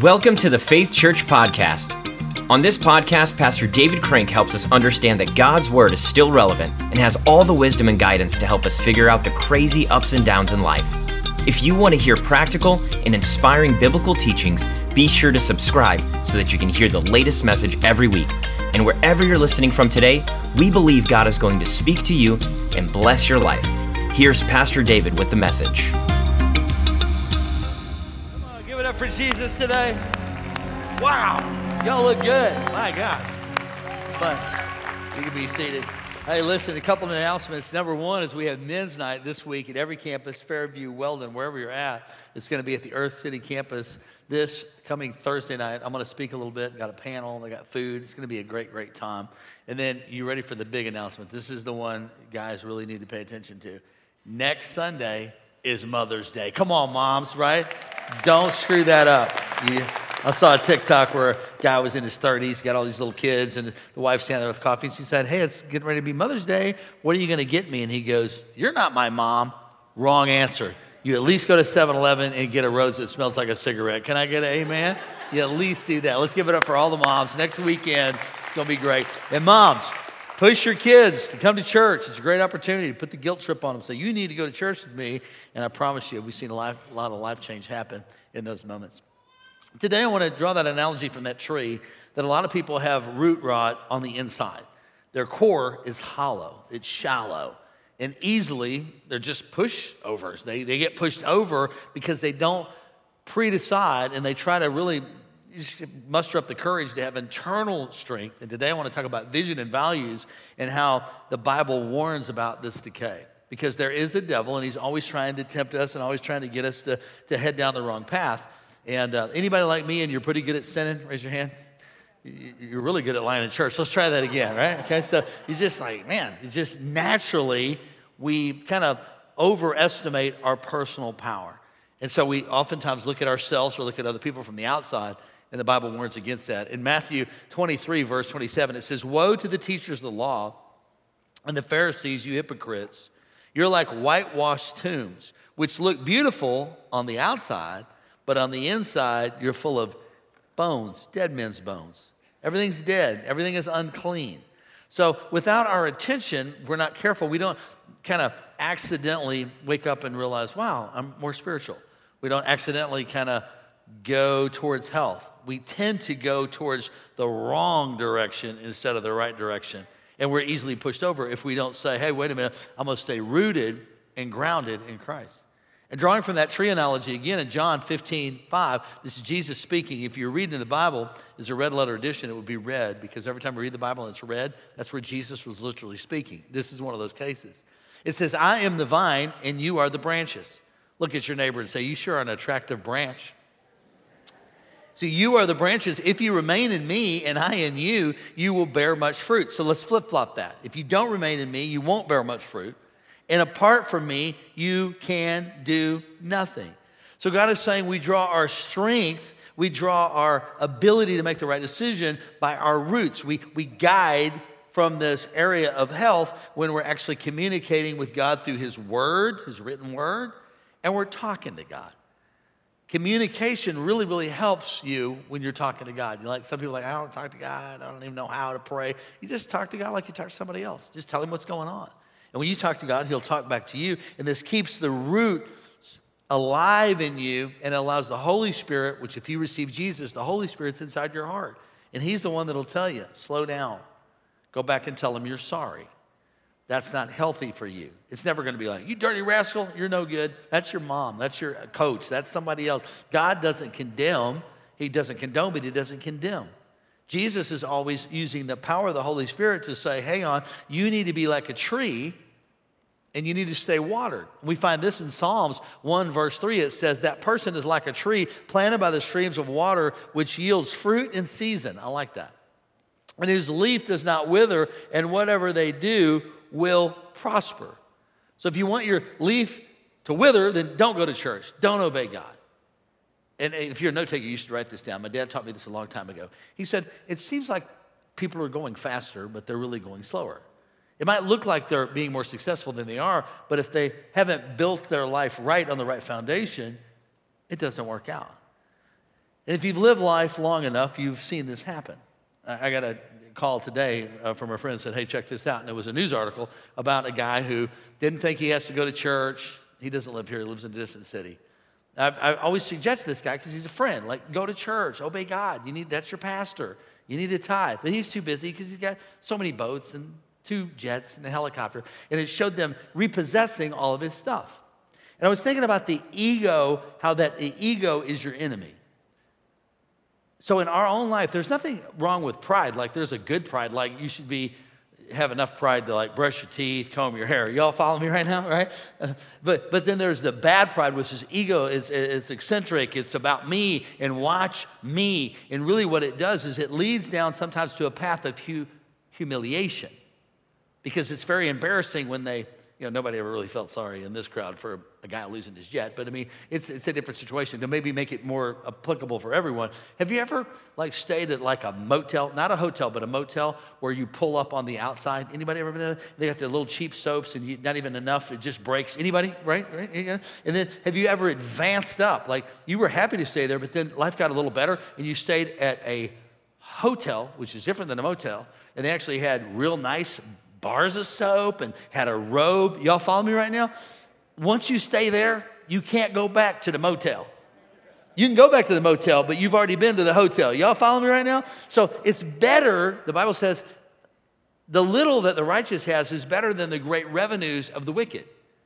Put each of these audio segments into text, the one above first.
Welcome to the Faith Church Podcast. On this podcast, Pastor David Crank helps us understand that God's Word is still relevant and has all the wisdom and guidance to help us figure out the crazy ups and downs in life. If you want to hear practical and inspiring biblical teachings, be sure to subscribe so that you can hear the latest message every week. And wherever you're listening from today, we believe God is going to speak to you and bless your life. Here's Pastor David with the message. Give it up for Jesus today. Wow, y'all look good. My God. But you can be seated. Hey, listen, a couple of announcements. Number one is we have men's night this week at every campus, Fairview, Weldon, wherever you're at. It's going to be at the Earth City campus this coming Thursday night. I'm going to speak a little bit. Got a panel. I got food. It's going to be a great, great time. And then you ready for the big announcement? This is the one guys really need to pay attention to. Next Sunday is Mother's Day. Come on, moms, right? Don't screw that up. I saw a TikTok where a guy was in his 30s, got all these little kids, and the wife's standing there with coffee, and she said, hey, it's getting ready to be Mother's Day. What are you going to get me? And he goes, you're not my mom. Wrong answer. You at least go to 7-Eleven and get a rose that smells like a cigarette. Can I get an amen? You at least do that. Let's give it up for all the moms. Next weekend, it's going to be great. And moms, push your kids to come to church. It's a great opportunity to put the guilt trip on them. So you need to go to church with me. And I promise you, we've seen a lot of life change happen in those moments. Today, I want to draw that analogy from that tree that a lot of people have root rot on the inside. Their core is hollow. It's shallow. And easily, they're just pushovers. They get pushed over because they don't pre-decide and they try to really just muster up the courage to have internal strength. And today I want to talk about vision and values and how the Bible warns about this decay. Because there is a devil and he's always trying to tempt us and always trying to get us to head down the wrong path. And anybody like me and you're pretty good at sinning? Raise your hand. You're really good at lying in church. Let's try that again, right? Okay, so you're just like, man, you just naturally, we kind of overestimate our personal power. And so we oftentimes look at ourselves or look at other people from the outside. And the Bible warns against that. In Matthew 23, verse 27, it says, woe to the teachers of the law and the Pharisees, you hypocrites. You're like whitewashed tombs, which look beautiful on the outside, but on the inside, you're full of bones, dead men's bones. Everything's dead. Everything is unclean. So without our attention, if we're not careful, we don't kind of accidentally wake up and realize, wow, I'm more spiritual. We don't accidentally kind of go towards health. We tend to go towards the wrong direction instead of the right direction. And we're easily pushed over if we don't say, hey, wait a minute, I'm going to stay rooted and grounded in Christ. And drawing from that tree analogy again in John 15:5, this is Jesus speaking. If you're reading the Bible, it's a red letter edition, it would be red, because every time we read the Bible and it's red, that's where Jesus was literally speaking. This is one of those cases. It says, I am the vine and you are the branches. Look at your neighbor and say, you sure are an attractive branch. So you are the branches. If you remain in me and I in you, you will bear much fruit. So let's flip-flop that. If you don't remain in me, you won't bear much fruit. And apart from me, you can do nothing. So God is saying we draw our strength, we draw our ability to make the right decision by our roots. We guide from this area of health when we're actually communicating with God through His Word, His written Word, and we're talking to God. Communication really, really helps you when you're talking to God. Some people are like, I don't talk to God. I don't even know how to pray. You just talk to God like you talk to somebody else. Just tell Him what's going on. And when you talk to God, He'll talk back to you. And this keeps the root alive in you and allows the Holy Spirit, which if you receive Jesus, the Holy Spirit's inside your heart. And He's the one that'll tell you, slow down. Go back and tell Him you're sorry. That's not healthy for you. It's never going to be like, you dirty rascal, you're no good. That's your mom. That's your coach. That's somebody else. God doesn't condemn. He doesn't condone, but He doesn't condemn. Jesus is always using the power of the Holy Spirit to say, hang on, you need to be like a tree and you need to stay watered. We find this in Psalms 1 verse 3. It says that person is like a tree planted by the streams of water which yields fruit in season. I like that. And whose leaf does not wither, and whatever they do will prosper. So if you want your leaf to wither, then don't go to church. Don't obey God. And if you're a note taker, you should write this down. My dad taught me this a long time ago. He said, it seems like people are going faster, but they're really going slower. It might look like they're being more successful than they are, but if they haven't built their life right on the right foundation, it doesn't work out. And if you've lived life long enough, you've seen this happen. I got a call today from a friend that said, hey, check this out. And it was a news article about a guy who didn't think he has to go to church. He doesn't live here. He lives in a distant city. I always suggest this guy because he's a friend. Like, go to church. Obey God. That's your pastor. You need to tithe. But he's too busy because he's got so many boats and 2 jets and a helicopter. And it showed them repossessing all of his stuff. And I was thinking about the ego, how that the ego is your enemy. So in our own life, there's nothing wrong with pride. Like, there's a good pride. Like, you should have enough pride to, like, brush your teeth, comb your hair. Y'all follow me right now, right? But then there's the bad pride, which is ego. It's eccentric. It's about me and watch me. And really what it does is it leads down sometimes to a path of humiliation, because it's very embarrassing when nobody ever really felt sorry in this crowd for a guy losing his jet. But I mean, it's a different situation to maybe make it more applicable for everyone. Have you ever stayed at a motel, not a hotel, but a motel where you pull up on the outside? Anybody ever been there? They got the little cheap soaps and not even enough, it just breaks. Anybody? Right? And then have you ever advanced up? Like, you were happy to stay there, but then life got a little better and you stayed at a hotel, which is different than a motel, and they actually had real nice bars of soap and had a robe. Y'all follow me right now? Once you stay there, you can't go back to the motel. You can go back to the motel, but you've already been to the hotel. Y'all follow me right now? So it's better, the Bible says, the little that the righteous has is better than the great revenues of the wicked.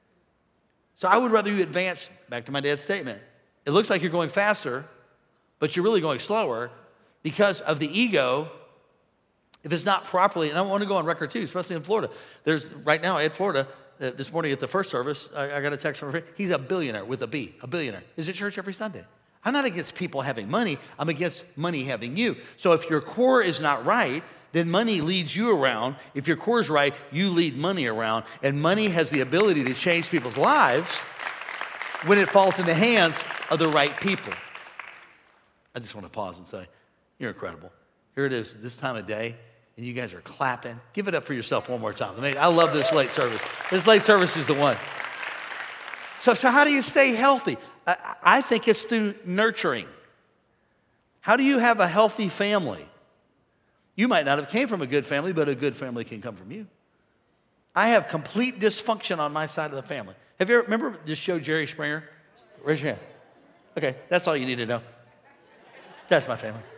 So I would rather you advance, back to my dad's statement. It looks like you're going faster, but you're really going slower because of the ego. If it's not properly, and I want to go on record too, especially in Florida. There's right now in Florida, this morning at the first service, I got a text from a friend. He's a billionaire with a B, a billionaire. He's at church every Sunday. I'm not against people having money. I'm against money having you. So if your core is not right, then money leads you around. If your core is right, you lead money around. And money has the ability to change people's lives when it falls in the hands of the right people. I just want to pause and say, you're incredible. Here it is, this time of day. And you guys are clapping. Give it up for yourself one more time. I love this late service. This late service is the one. So how do you stay healthy? I think it's through nurturing. How do you have a healthy family? You might not have came from a good family, but a good family can come from you. I have complete dysfunction on my side of the family. Have you ever, remember this show, Jerry Springer? Raise your hand. Okay, that's all you need to know. That's my family.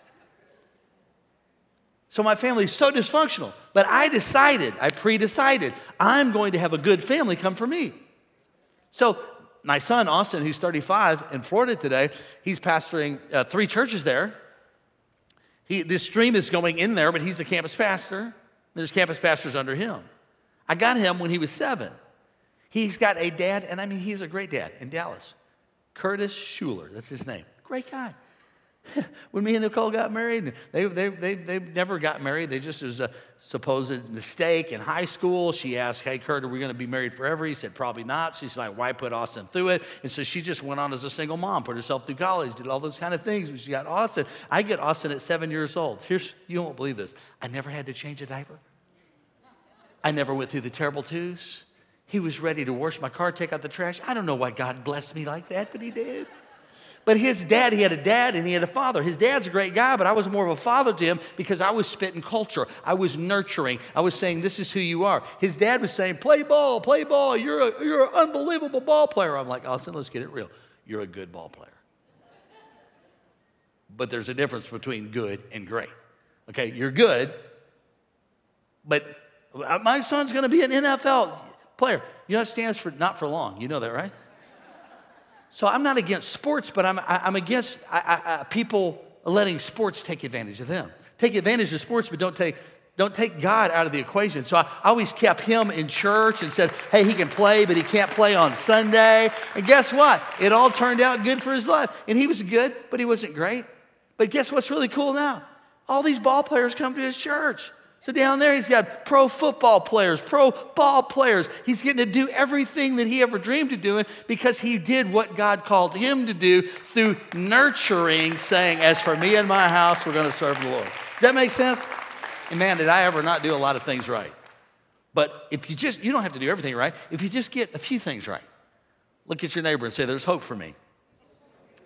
So my family's so dysfunctional, but I pre-decided, I'm going to have a good family come for me. So my son, Austin, who's 35 in Florida today, he's pastoring 3 churches there. This stream is going in there, but he's a campus pastor. There's campus pastors under him. I got him when he was 7. He's got a dad, and I mean, he's a great dad in Dallas. Curtis Schuler, that's his name. Great guy. When me and Nicole got married, they never got married. They just, it was a supposed mistake in high school. She asked, hey, Kurt, are we going to be married forever? He said, probably not. She's like, why put Austin through it? And so she just went on as a single mom, put herself through college, did all those kind of things. But she got Austin. I get Austin at 7 years old. You won't believe this. I never had to change a diaper. I never went through the terrible twos. He was ready to wash my car, take out the trash. I don't know why God blessed me like that, but he did. But his dad, he had a dad and he had a father. His dad's a great guy, but I was more of a father to him because I was spitting culture. I was nurturing. I was saying, this is who you are. His dad was saying, play ball. You're an unbelievable ball player. I'm like, Austin, let's get it real. You're a good ball player. But there's a difference between good and great. Okay, you're good, but my son's going to be an NFL player. You know, it stands for not for long. You know that, right? So I'm not against sports, but I'm against people letting sports take advantage of them. Take advantage of sports, but don't take God out of the equation. So I always kept him in church and said, hey, he can play, but he can't play on Sunday. And guess what? It all turned out good for his life. And he was good, but he wasn't great. But guess what's really cool now? All these ball players come to his church. So down there, he's got pro football players, pro ball players. He's getting to do everything that he ever dreamed of doing because he did what God called him to do through nurturing, saying, as for me and my house, we're going to serve the Lord. Does that make sense? And man, did I ever not do a lot of things right. But if you don't have to do everything right. If you just get a few things right, look at your neighbor and say, there's hope for me.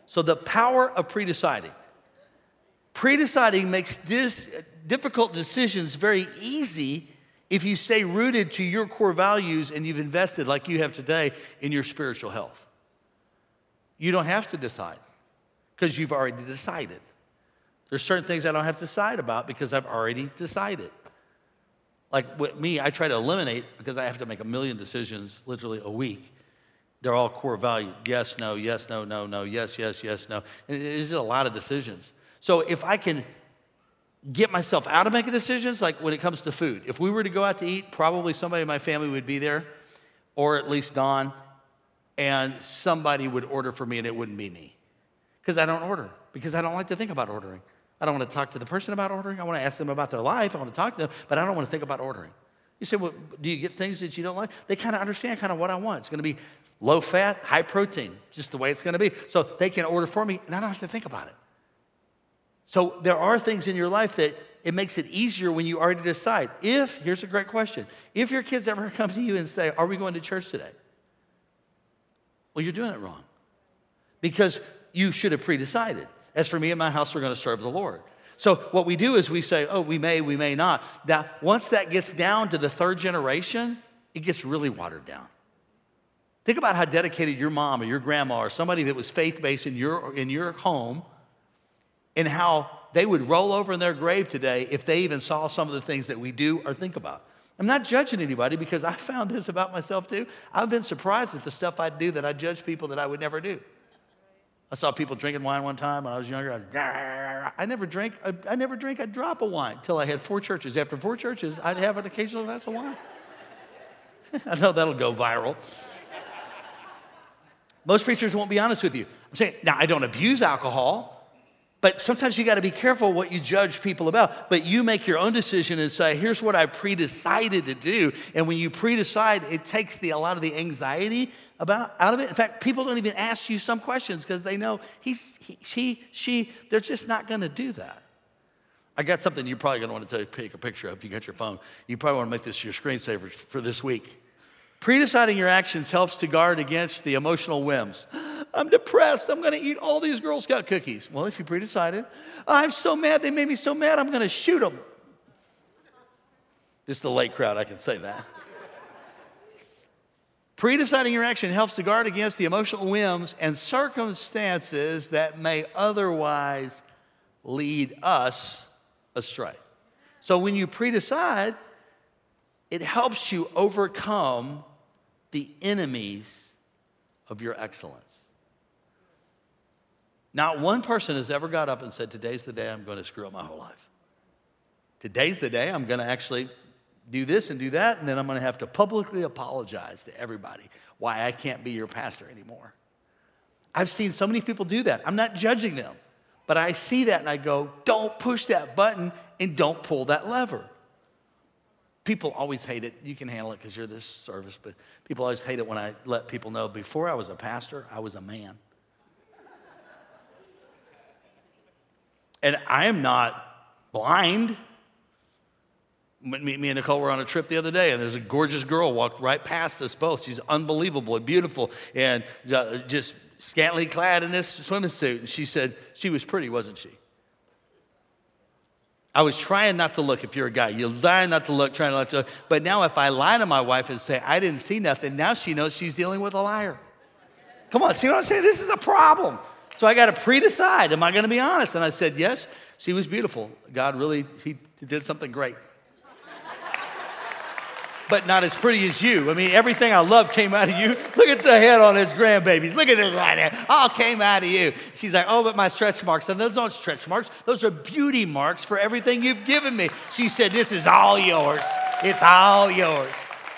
So the power of pre-deciding. Pre-deciding makes difficult decisions very easy if you stay rooted to your core values and you've invested, like you have today, in your spiritual health. You don't have to decide because you've already decided. There's certain things I don't have to decide about because I've already decided. Like with me, I try to eliminate because I have to make 1 million decisions literally a week. They're all core value. Yes, no, no, no, yes, no. And it's just a lot of decisions. So if I can get myself out of making decisions, like when it comes to food, if we were to go out to eat, probably somebody in my family would be there, or at least Dawn, and somebody would order for me and it wouldn't be me. Because I don't order, because I don't like to think about ordering. I don't want to talk to the person about ordering. I want to ask them about their life. I want to talk to them, but I don't want to think about ordering. You say, well, do you get things that you don't like? They kind of understand kind of what I want. It's going to be low fat, high protein, just the way it's going to be. So they can order for me, and I don't have to think about it. So there are things in your life that it makes it easier when you already decide. Here's a great question. If your kids ever come to you and say, are we going to church today? Well, you're doing it wrong. Because you should have pre-decided. As for me and my house, we're going to serve the Lord. So what we do is we say, oh, we may not. Now, once that gets down to the third generation, it gets really watered down. Think about how dedicated your mom or your grandma or somebody that was faith-based in your home, and how they would roll over in their grave today if they even saw some of the things that we do or think about. I'm not judging anybody because I found this about myself too. I've been surprised at the stuff I do that I judge people that I would never do. I saw people drinking wine one time when I was younger. I never drank a drop of wine until I had 4 churches. After 4 churches, I'd have an occasional glass of wine. I know that'll go viral. Most preachers won't be honest with you. I'm saying, now I don't abuse alcohol, but sometimes you got to be careful what you judge people about. But you make your own decision and say, here's what I pre-decided to do. And when you pre-decide, it takes a lot of the anxiety out of it. In fact, people don't even ask you some questions because they know she, they're just not going to do that. I got something you're probably going to want to take a picture of if you got your phone. You probably want to make this your screensaver for this week. Pre-deciding your actions helps to guard against the emotional whims. I'm depressed. I'm going to eat all these Girl Scout cookies. Well, if you pre-decided, I'm so mad. They made me so mad. I'm going to shoot them. This is the late crowd. I can say that. Pre-deciding your action helps to guard against the emotional whims and circumstances that may otherwise lead us astray. So when you pre-decide, it helps you overcome the enemies of your excellence. Not one person has ever got up and said, today's the day I'm going to screw up my whole life. Today's the day I'm going to actually do this and do that, and then I'm going to have to publicly apologize to everybody why I can't be your pastor anymore. I've seen so many people do that. I'm not judging them, but I see that and I go, don't push that button and don't pull that lever. People always hate it. You can handle it because you're this service, but people always hate it when I let people know before I was a pastor, I was a man. And I am not blind. Me and Nicole were on a trip the other day, and there's a gorgeous girl walked right past us both. She's unbelievable and beautiful and just scantily clad in this swimsuit. And she said she was pretty, wasn't she? I was trying not to look. If you're a guy, you're trying not to look, trying not to look. But now if I lie to my wife and say, I didn't see nothing, now she knows she's dealing with a liar. Come on, see what I'm saying? This is a problem. So I got to pre-decide. Am I going to be honest? And I said, yes, she was beautiful. God really, he did something great. But not as pretty as you. I mean, everything I love came out of you. Look at the head on his grandbabies. Look at this right there. All came out of you. She's like, oh, but my stretch marks. And those aren't stretch marks. Those are beauty marks for everything you've given me. She said, this is all yours. It's all yours.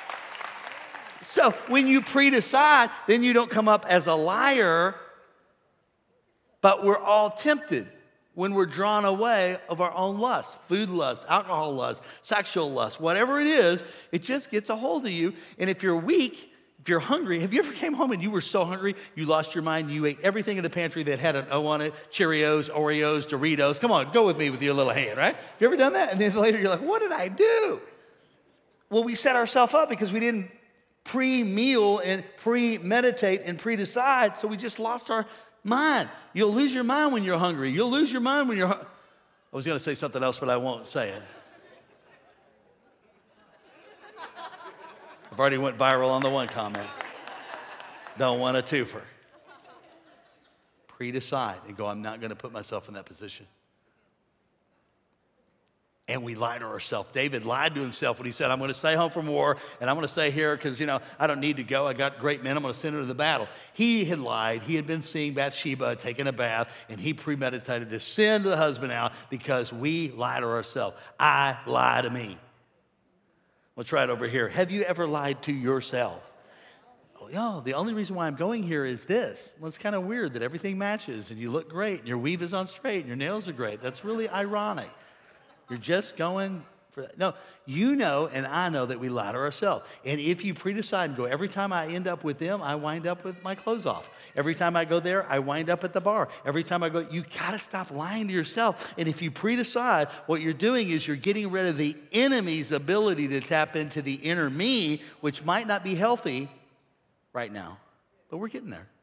So when you pre-decide, then you don't come up as a liar, but we're all tempted when we're drawn away of our own lust, food lust, alcohol lust, sexual lust, whatever it is, it just gets a hold of you. And if you're weak, if you're hungry, have you ever came home and you were so hungry, you lost your mind, you ate everything in the pantry that had an O on it, Cheerios, Oreos, Doritos. Come on, go with me with your little hand, right? Have you ever done that? And then later you're like, what did I do? Well, we set ourselves up because we didn't pre-meal and pre-meditate and pre-decide, so we just lost our mind. You'll lose your mind when you're hungry. You'll lose your mind when you're I was going to say something else, but I won't say it. I've already went viral on the one comment. Don't want a twofer. Pre-decide and go, I'm not going to put myself in that position. And we lie to ourselves. David lied to himself when he said, I'm going to stay home from war, and I'm going to stay here because, I don't need to go. I got great men. I'm going to send them to the battle. He had lied. He had been seeing Bathsheba taking a bath, and he premeditated to send the husband out because we lie to ourselves. I lie to me. Let's try it over here. Have you ever lied to yourself? Oh, the only reason why I'm going here is this. Well, it's kind of weird that everything matches, and you look great, and your weave is on straight, and your nails are great. That's really ironic. You're just going for that. No, you know and I know that we lie to ourselves. And if you pre-decide and go, every time I end up with them, I wind up with my clothes off. Every time I go there, I wind up at the bar. Every time I go, you got to stop lying to yourself. And if you pre-decide, what you're doing is you're getting rid of the enemy's ability to tap into the inner me, which might not be healthy right now, but we're getting there.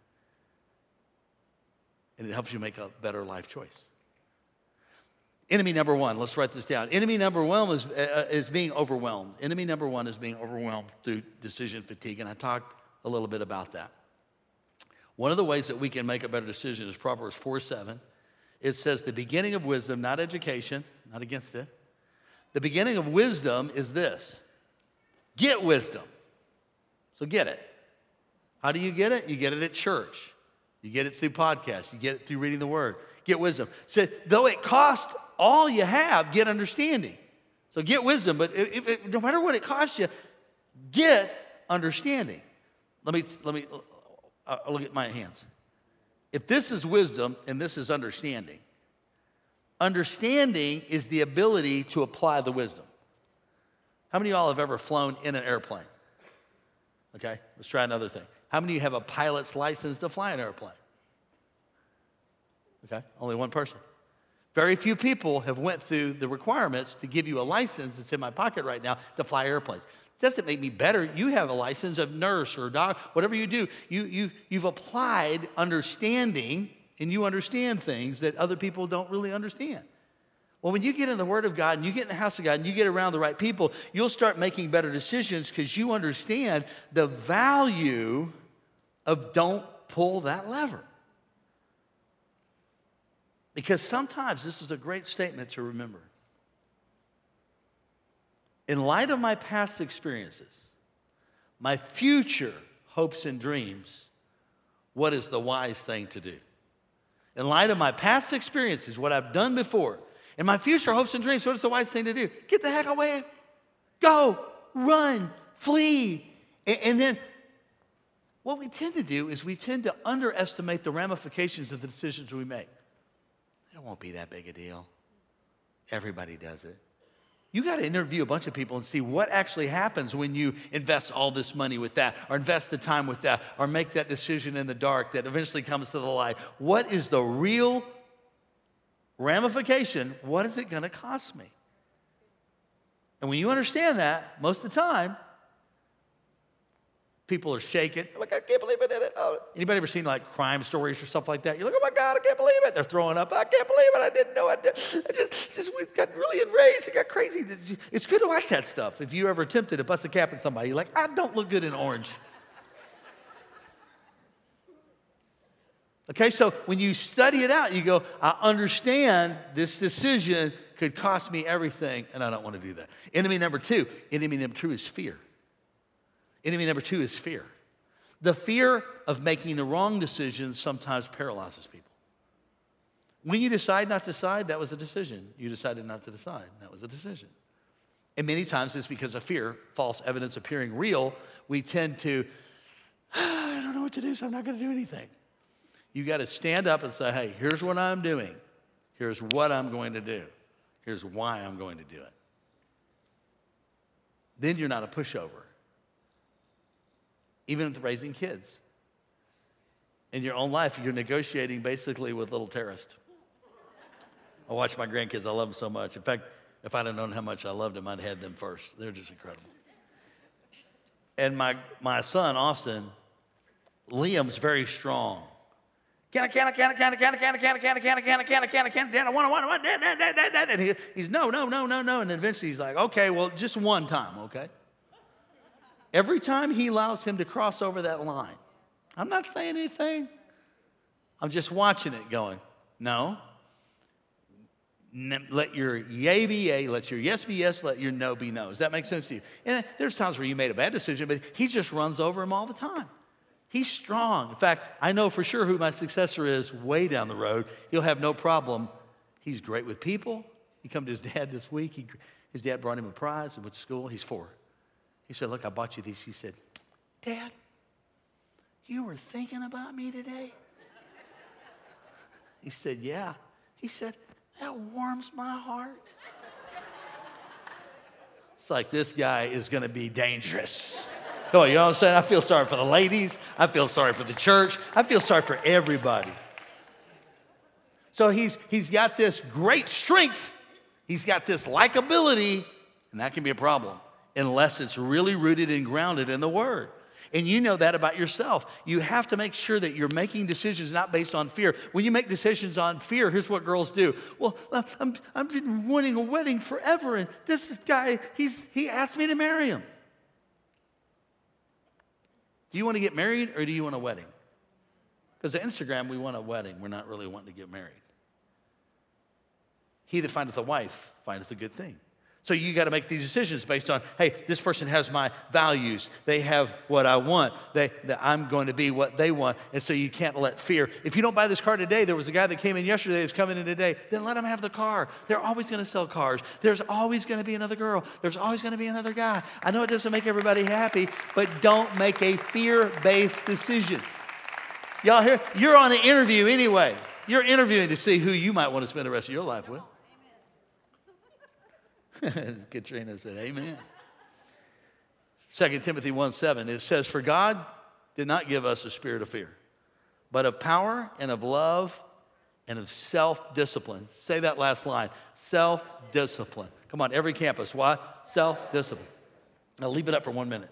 And it helps you make a better life choice. Enemy number one, let's write this down. Enemy number one is being overwhelmed. Enemy number one is being overwhelmed through decision fatigue, and I talked a little bit about that. One of the ways that we can make a better decision is Proverbs 4:7. It says, the beginning of wisdom, not education, not against it. The beginning of wisdom is this: get wisdom. So get it. How do you get it? You get it at church. You get it through podcasts. You get it through reading the Word. Get wisdom. So though it costs all you have, get understanding. So get wisdom, but no matter what it costs you, get understanding. Let me look at my hands. If this is wisdom and this is understanding, understanding is the ability to apply the wisdom. How many of y'all have ever flown in an airplane? Okay, let's try another thing. How many of you have a pilot's license to fly an airplane? Okay, only one person. Very few people have went through the requirements to give you a license that's in my pocket right now to fly airplanes. It doesn't make me better. You have a license of nurse or doctor, whatever you do. You've applied understanding, and you understand things that other people don't really understand. Well, when you get in the Word of God and you get in the house of God and you get around the right people, you'll start making better decisions because you understand the value of don't pull that lever. Because sometimes this is a great statement to remember. In light of my past experiences, my future hopes and dreams, what is the wise thing to do? In light of my past experiences, what I've done before, and my future hopes and dreams, what is the wise thing to do? Get the heck away. Go, run, flee. And then what we tend to do is we tend to underestimate the ramifications of the decisions we make. It won't be that big a deal. Everybody does it. You got to interview a bunch of people and see what actually happens when you invest all this money with that, or invest the time with that, or make that decision in the dark that eventually comes to the light. What is the real ramification? What is it going to cost me? And when you understand that, most of the time, people are shaking. Like, I can't believe I did it. Oh. Anybody ever seen like crime stories or stuff like that? You're like, oh my God, I can't believe it. They're throwing up. I can't believe it. I didn't know I did. I just got really enraged. It got crazy. It's good to watch that stuff. If you ever attempted to bust a cap at somebody, you're like, I don't look good in orange. Okay, so when you study it out, you go, I understand this decision could cost me everything, and I don't want to do that. Enemy number two is fear. Enemy number two is fear. The fear of making the wrong decisions sometimes paralyzes people. When you decide not to decide, that was a decision. You decided not to decide, that was a decision. And many times it's because of fear, false evidence appearing real, we tend to, I don't know what to do, so I'm not going to do anything. You got to stand up and say, hey, here's what I'm doing. Here's what I'm going to do. Here's why I'm going to do it. Then you're not a pushover. Even with raising kids. In your own life, you're negotiating basically with little terrorists. I watch my grandkids. I love them so much. In fact, if I'd have known how much I loved them, I'd have had them first. They're just incredible. And my son, Austin, Liam's very strong. Can I, Dad, I want, Dad. And he's no. And eventually he's like, okay, well, just one time, okay? Every time he allows him to cross over that line, I'm not saying anything. I'm just watching it going, no. Let your yay be yay, let your yes be yes, let your no be no. Does that make sense to you? And there's times where you made a bad decision, but he just runs over him all the time. He's strong. In fact, I know for sure who my successor is way down the road. He'll have no problem. He's great with people. He come to his dad this week. His dad brought him a prize and went to school. He's 4. He said, look, I bought you these. He said, Dad, you were thinking about me today? He said, yeah. He said, that warms my heart. It's like this guy is going to be dangerous. Come on, you know what I'm saying? I feel sorry for the ladies. I feel sorry for the church. I feel sorry for everybody. So he's got this great strength. He's got this likability, and that can be a problem unless it's really rooted and grounded in the Word. And you know that about yourself. You have to make sure that you're making decisions not based on fear. When you make decisions on fear, here's what girls do. Well, I've been wanting a wedding forever, and this guy, he asked me to marry him. Do you want to get married or do you want a wedding? Because at Instagram, we want a wedding. We're not really wanting to get married. He that findeth a wife findeth a good thing. So you got to make these decisions based on, hey, this person has my values. They have what I want. I'm going to be what they want. And so you can't let fear. If you don't buy this car today, there was a guy that came in yesterday that's coming in today, then let him have the car. They're always going to sell cars. There's always going to be another girl. There's always going to be another guy. I know it doesn't make everybody happy, but don't make a fear-based decision. Y'all here, you're on an interview anyway. You're interviewing to see who you might want to spend the rest of your life with. Katrina said, amen. 2 Timothy 1:7, it says, for God did not give us a spirit of fear, but of power and of love and of self-discipline. Say that last line, self-discipline. Come on, every campus. Why? Self-discipline. Now leave it up for 1 minute.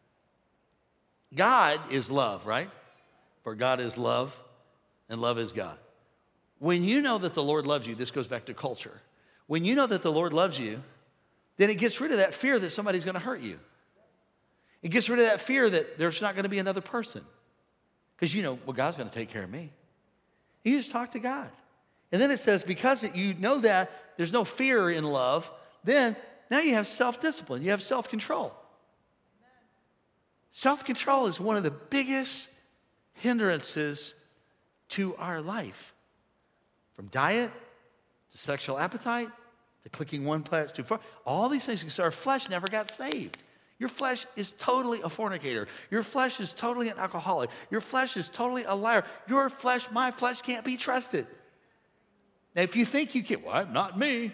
God is love, right? For God is love, and love is God. When you know that the Lord loves you, this goes back to culture. When you know that the Lord loves you, then it gets rid of that fear that somebody's going to hurt you. It gets rid of that fear that there's not going to be another person. Because you know, well, God's going to take care of me. You just talk to God. And then it says, because you know that there's no fear in love, then now you have self-discipline. You have self-control. Self-control is one of the biggest hindrances to our life. From diet to sexual appetite, to clicking one place too far. All these things, because our flesh never got saved. Your flesh is totally a fornicator. Your flesh is totally an alcoholic. Your flesh is totally a liar. Your flesh, my flesh, can't be trusted. Now, if you think you can, well, not me.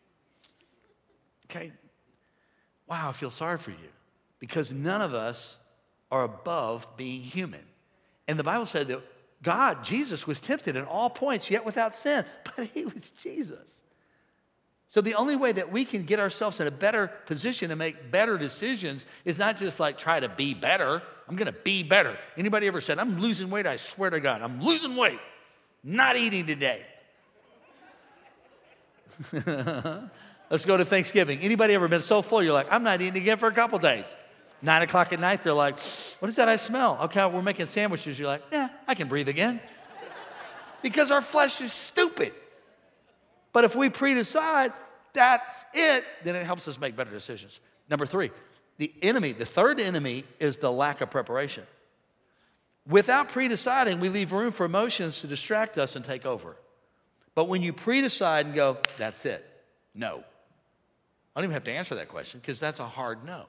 Okay, wow, I feel sorry for you. Because none of us are above being human. And the Bible said that God, Jesus, was tempted in all points, yet without sin. But he was Jesus. So the only way that we can get ourselves in a better position to make better decisions is not just like try to be better. I'm going to be better. Anybody ever said, I'm losing weight? I swear to God, I'm losing weight. Not eating today. Let's go to Thanksgiving. Anybody ever been so full, you're like, I'm not eating again for a couple days. 9 o'clock at night, they're like, what is that I smell? Okay, we're making sandwiches. You're like, yeah, I can breathe again. Because our flesh is stupid. But if we pre-decide that's it, then it helps us make better decisions. Number 3, the third enemy is the lack of preparation. Without pre-deciding, we leave room for emotions to distract us and take over. But when you pre-decide and go, that's it, no. I don't even have to answer that question because that's a hard no.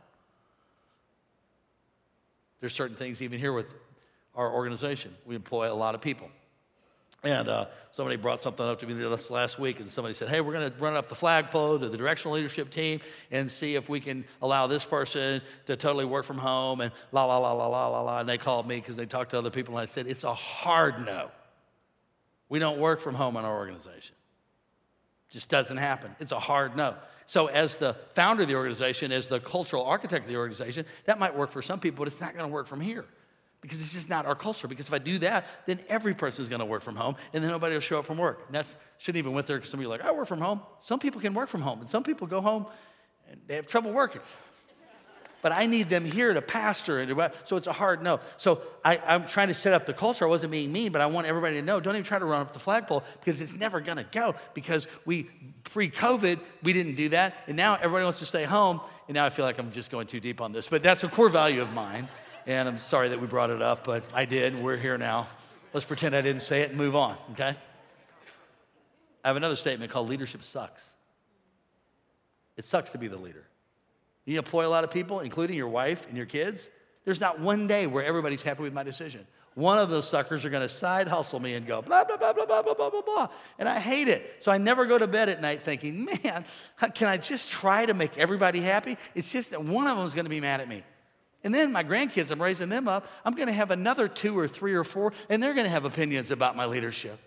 There's certain things even here with our organization. We employ a lot of people. And somebody brought something up to me this last week, and somebody said, hey, we're going to run up the flagpole to the directional leadership team and see if we can allow this person to totally work from home and la, la, la, la, la, la, la. And they called me because they talked to other people, and I said, it's a hard no. We don't work from home in our organization. Just doesn't happen. It's a hard no. So as the founder of the organization, as the cultural architect of the organization, that might work for some people, but it's not going to work from here. because it's just not our culture. Because if I do that, then every person is going to work from home, and then nobody will show up from work. And that's shouldn't even went there because some of you are like, I work from home. Some people can work from home, and some people go home and they have trouble working. But I need them here to pastor, so it's a hard no. So I'm trying to set up the culture. I wasn't being mean, but I want everybody to know, don't even try to run up the flagpole because it's never going to go. Because pre-COVID, we didn't do that, and now everybody wants to stay home, and now I feel like I'm just going too deep on this. But that's a core value of mine, and I'm sorry that we brought it up, but I did. We're here now. Let's pretend I didn't say it and move on, okay? I have another statement called leadership sucks. It sucks to be the leader. You employ a lot of people, including your wife and your kids. There's not one day where everybody's happy with my decision. One of those suckers are going to side hustle me and go blah, blah, blah, blah, blah, blah, blah, blah, blah. And I hate it. So I never go to bed at night thinking, man, can I just try to make everybody happy? It's just that one of them is going to be mad at me. And then my grandkids, I'm raising them up. I'm going to have another 2 or 3 or 4, and they're going to have opinions about my leadership.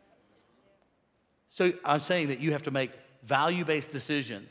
So I'm saying that you have to make value-based decisions,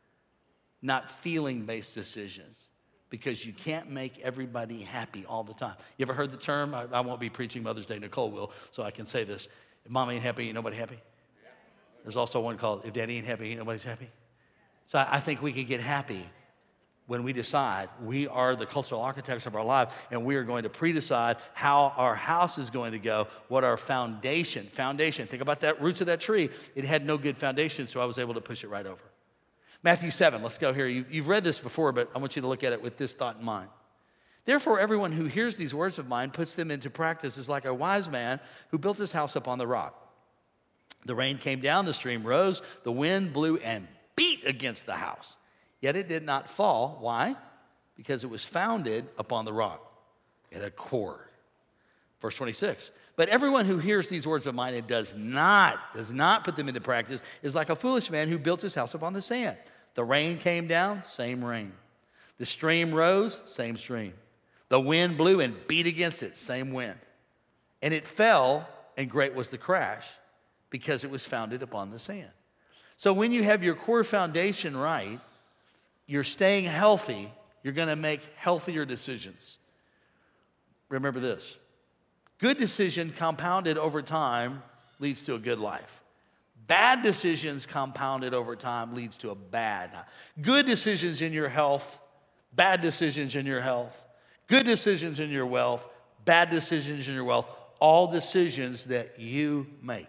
not feeling-based decisions, because you can't make everybody happy all the time. You ever heard the term? I won't be preaching Mother's Day. Nicole will, so I can say this. If mom ain't happy, ain't nobody happy. There's also one called, if daddy ain't happy, ain't nobody's happy. So I think we can get happy when we decide we are the cultural architects of our life, and we are going to pre-decide how our house is going to go, what our foundation, think about that roots of that tree. It had no good foundation, so I was able to push it right over. Matthew 7, let's go here. You've read this before, but I want you to look at it with this thought in mind. Therefore, everyone who hears these words of mine, puts them into practice, is like a wise man who built his house upon the rock. The rain came down, the stream rose, the wind blew and beat against the house. Yet it did not fall. Why? Because it was founded upon the rock. It had a core. Verse 26. But everyone who hears these words of mine and does not put them into practice is like a foolish man who built his house upon the sand. The rain came down, same rain. The stream rose, same stream. The wind blew and beat against it, same wind. And it fell, and great was the crash, because it was founded upon the sand. So when you have your core foundation right, you're staying healthy, you're going to make healthier decisions. Remember this. Good decision compounded over time leads to a good life. Bad decisions compounded over time leads to a bad life. Good decisions in your health, bad decisions in your health. Good decisions in your wealth, bad decisions in your wealth. All decisions that you make.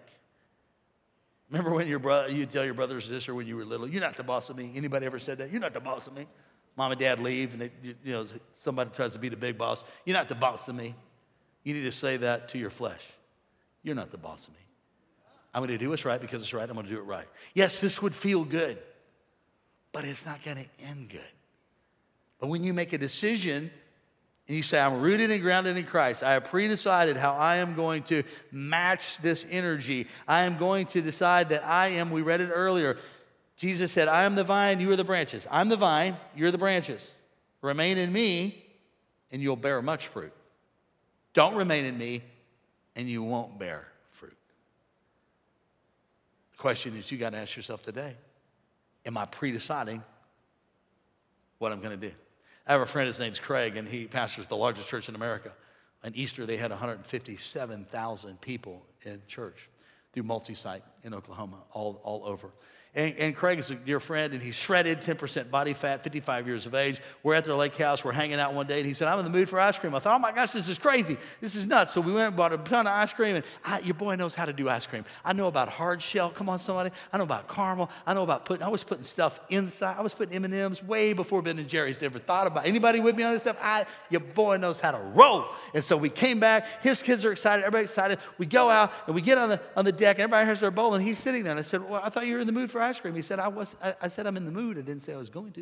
Remember when you tell your brother or sister when you were little, you're not the boss of me. Anybody ever said that? You're not the boss of me. Mom and dad leave and somebody tries to be the big boss. You're not the boss of me. You need to say that to your flesh. You're not the boss of me. I'm going to do what's right because it's right. I'm going to do it right. Yes, this would feel good, but it's not going to end good. But when you make a decision and you say, I'm rooted and grounded in Christ, I have pre-decided how I am going to match this energy. I am going to decide that we read it earlier. Jesus said, I am the vine, you are the branches. I'm the vine, you're the branches. Remain in me, and you'll bear much fruit. Don't remain in me, and you won't bear fruit. The question is, you got to ask yourself today, am I pre-deciding what I'm going to do? I have a friend, his name's Craig, and he pastors the largest church in America. On Easter, they had 157,000 people in church through multi-site in Oklahoma, all over. And Craig is a dear friend, and he's shredded, 10% body fat, 55 years of age. We're at their lake house. We're hanging out one day, and he said, I'm in the mood for ice cream. I thought, oh, my gosh, this is crazy. This is nuts. So we went and bought a ton of ice cream, and your boy knows how to do ice cream. I know about hard shell. Come on, somebody. I know about caramel. I was putting stuff inside. I was putting M&Ms way before Ben and Jerry's ever thought about. Anybody with me on this stuff? Your boy knows how to roll. And so we came back. His kids are excited. Everybody's excited. We go out, and we get on the deck, and everybody has their bowl, and he's sitting there. And I said, well, I thought you were in the mood for ice cream. He said, I said I'm in the mood. I didn't say I was going to.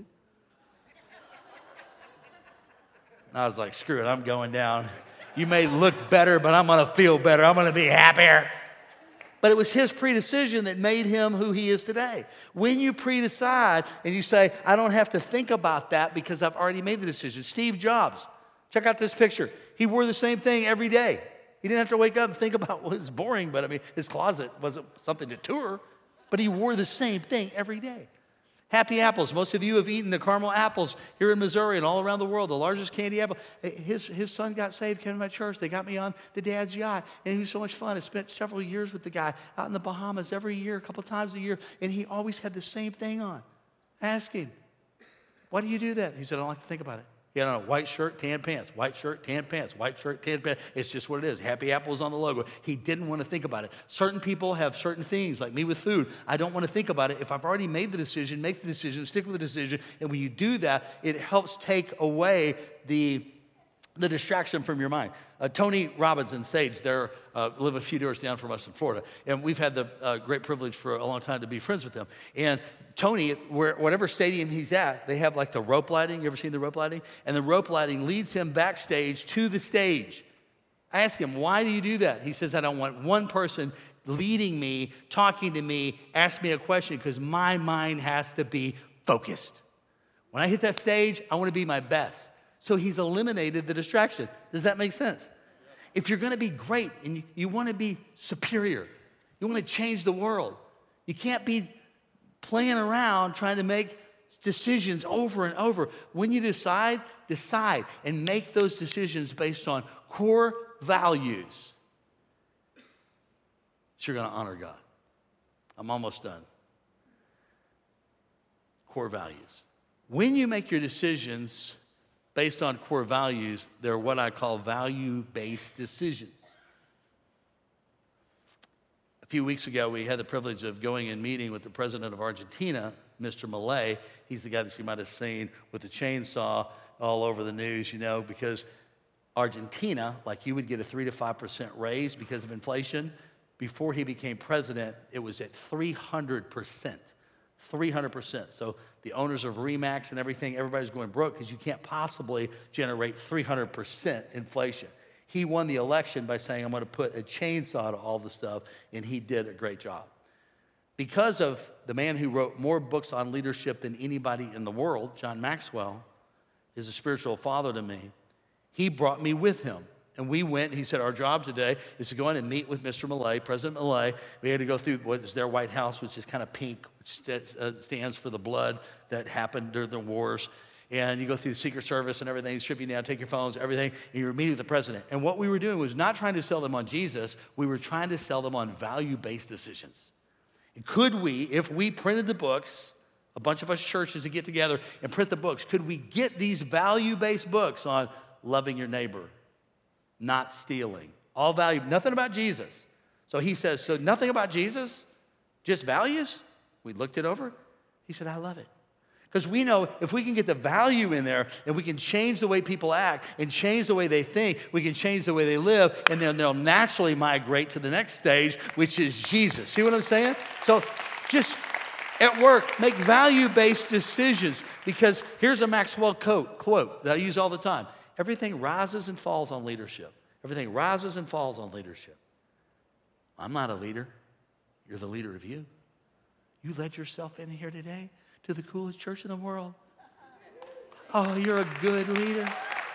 And I was like, screw it, I'm going down. You may look better, but I'm going to feel better. I'm going to be happier. But it was his pre-decision that made him who he is today. When you pre-decide and you say, I don't have to think about that because I've already made the decision. Steve Jobs, check out this picture. He wore the same thing every day. He didn't have to wake up and think about, well, it's boring, but I mean, his closet wasn't something to tour. But he wore the same thing every day. Happy Apples. Most of you have eaten the caramel apples here in Missouri and all around the world, the largest candy apple. His son got saved, came to my church. They got me on the dad's yacht, and it was so much fun. I spent several years with the guy out in the Bahamas every year, a couple times a year, and he always had the same thing on. Ask him, why do you do that? He said, I don't like to think about it. He had on a white shirt, tan pants, white shirt, tan pants, white shirt, tan pants. It's just what it is. Happy Apples on the logo. He didn't want to think about it. Certain people have certain things, like me with food. I don't want to think about it. If I've already made the decision, make the decision, stick with the decision. And when you do that, it helps take away the distraction from your mind. Tony Robbins and Sage, they live a few doors down from us in Florida. And we've had the great privilege for a long time to be friends with them. And Tony, whatever stadium he's at, they have like the rope lighting. You ever seen the rope lighting? And the rope lighting leads him backstage to the stage. I ask him, why do you do that? He says, I don't want one person leading me, talking to me, ask me a question, because my mind has to be focused. When I hit that stage, I want to be my best. So he's eliminated the distraction. Does that make sense? If you're going to be great and you want to be superior, you want to change the world, you can't be playing around trying to make decisions over and over. When you decide and make those decisions based on core values. So you're going to honor God. I'm almost done. Core values. When you make your decisions based on core values, they're what I call value-based decisions. A few weeks ago, we had the privilege of going and meeting with the president of Argentina, Mr. Milei. He's the guy that you might have seen with the chainsaw all over the news, because Argentina, like you would get a 3 to 5% raise because of inflation. Before he became president, it was at 300%. 300%. So the owners of Remax and everything, everybody's going broke because you can't possibly generate 300% inflation. He won the election by saying, I'm going to put a chainsaw to all the stuff, and he did a great job. Because of the man who wrote more books on leadership than anybody in the world, John Maxwell, is a spiritual father to me. He brought me with him. And we went, and he said, our job today is to go in and meet with Mr. Milei, President Milei. We had to go through what is their White House, which is kind of pink, which stands for the blood that happened during the wars. And you go through the Secret Service and everything, strip you down, take your phones, everything, and you were meeting with the president. And what we were doing was not trying to sell them on Jesus, we were trying to sell them on value-based decisions. And could we, if we printed the books, a bunch of us churches to get together and print the books, could we get these value-based books on loving your neighbor, not stealing, all value, nothing about Jesus. So he says, so nothing about Jesus, just values? We looked it over. He said, I love it. Because we know if we can get the value in there and we can change the way people act and change the way they think, we can change the way they live, and then they'll naturally migrate to the next stage, which is Jesus. See what I'm saying? So just at work, make value-based decisions, because here's a Maxwell quote that I use all the time. Everything rises and falls on leadership. Everything rises and falls on leadership. I'm not a leader. You're the leader of you. You led yourself in here today to the coolest church in the world. Oh, you're a good leader.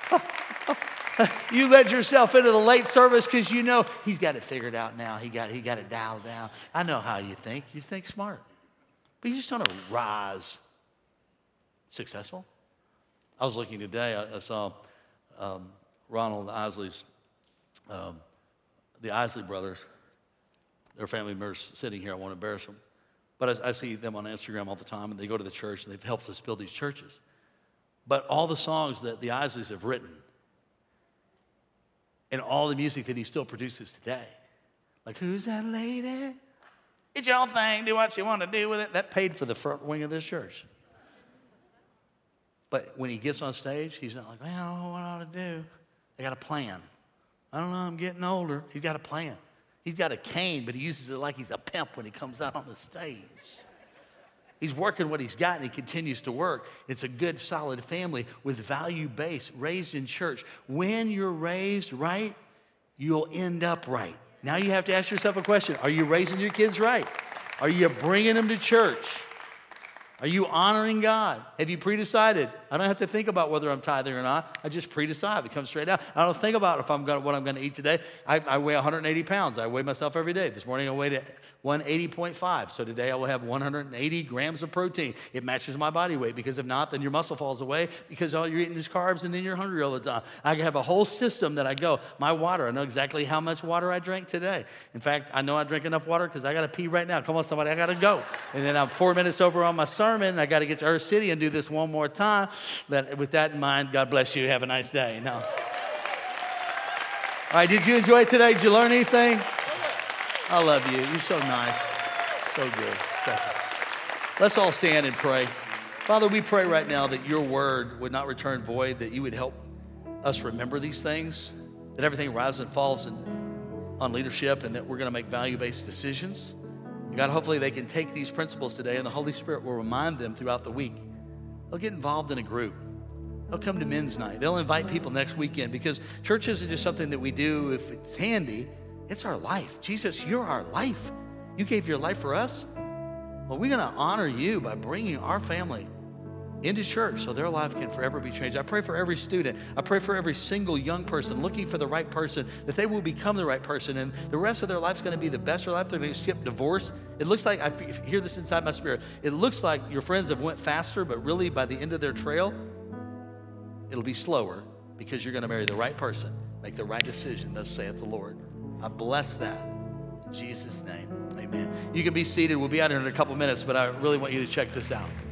You led yourself into the late service because you know he's got it figured out now. He got it dialed down. I know how you think. You think smart. But you just want to rise successful. I was looking today. I saw Ronald Isley's, the Isley brothers, their family members sitting here. I won't embarrass them. But I see them on Instagram all the time, and they go to the church, and they've helped us build these churches. But all the songs that the Isleys have written and all the music that he still produces today, like, who's that lady? It's your thing. Do what you want to do with it. That paid for the front wing of this church. But when he gets on stage, he's not like, well, I don't know what I ought to do. They got a plan. I don't know, I'm getting older. He's got a plan. He's got a cane, but he uses it like he's a pimp when he comes out on the stage. He's working what he's got, and he continues to work. It's a good, solid family with value-based, raised in church. When you're raised right, you'll end up right. Now you have to ask yourself a question. Are you raising your kids right? Are you bringing them to church? Are you honoring God? Have you pre-decided? I don't have to think about whether I'm tithing or not. I just pre-decide. It comes straight out. I don't think about what I'm going to eat today. I weigh 180 pounds. I weigh myself every day. This morning I weighed at 180.5. So today I will have 180 grams of protein. It matches my body weight, because if not, then your muscle falls away, because all you're eating is carbs and then you're hungry all the time. I have a whole system that I go. My water, I know exactly how much water I drank today. In fact, I know I drink enough water because I got to pee right now. Come on, somebody, I got to go. And then I'm 4 minutes over on my sermon. I got to get to Earth City and do this one more time. But with that in mind, God bless you. Have a nice day. Now, all right, did you enjoy it today? Did you learn anything? I love you. You're so nice. So good. Let's all stand and pray. Father, we pray right now that your word would not return void, that you would help us remember these things, that everything rises and falls on leadership, and that we're going to make value-based decisions. And God, hopefully they can take these principles today, and the Holy Spirit will remind them throughout the week. They'll get involved in a group. They'll come to men's night. They'll invite people next weekend, because church isn't just something that we do if it's handy. It's our life. Jesus, you're our life. You gave your life for us. Well, we're going to honor you by bringing our family into church so their life can forever be changed. I pray for every student. I pray for every single young person looking for the right person, that they will become the right person, and the rest of their life's going to be the best of their life. They're going to skip divorce. It looks like, I hear this inside my spirit, it looks like your friends have went faster, but really by the end of their trail, it'll be slower, because you're going to marry the right person, make the right decision, thus saith the Lord. I bless that in Jesus' name. Amen. You can be seated. We'll be out here in a couple minutes, but I really want you to check this out.